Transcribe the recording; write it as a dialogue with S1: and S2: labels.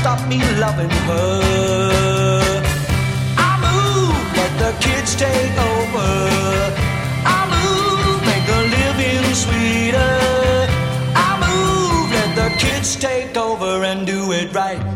S1: stop me loving her. I move, let the kids take over. I move, make the living sweeter. I move, let the kids take over and do it right.